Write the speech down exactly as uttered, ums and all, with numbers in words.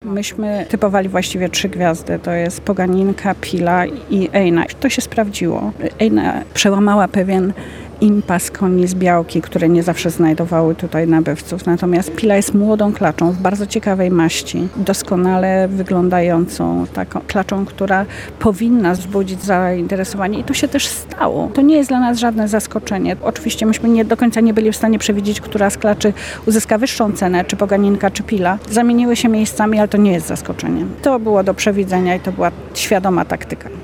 Myśmy typowali właściwie trzy gwiazdy. To jest Poganinka, Pila i Ejna. To się sprawdziło. Ejna przełamała pewien impas koni z Białki, które nie zawsze znajdowały tutaj nabywców. Natomiast Pila jest młodą klaczą w bardzo ciekawej maści, doskonale wyglądającą taką klaczą, która powinna wzbudzić zainteresowanie i to się też stało. To nie jest dla nas żadne zaskoczenie. Oczywiście myśmy nie do końca nie byli w stanie przewidzieć, która z klaczy uzyska wyższą cenę, czy Poganinka, czy Pila. Zamieniły się miejscami, ale to nie jest zaskoczeniem. To było do przewidzenia i to była świadoma taktyka.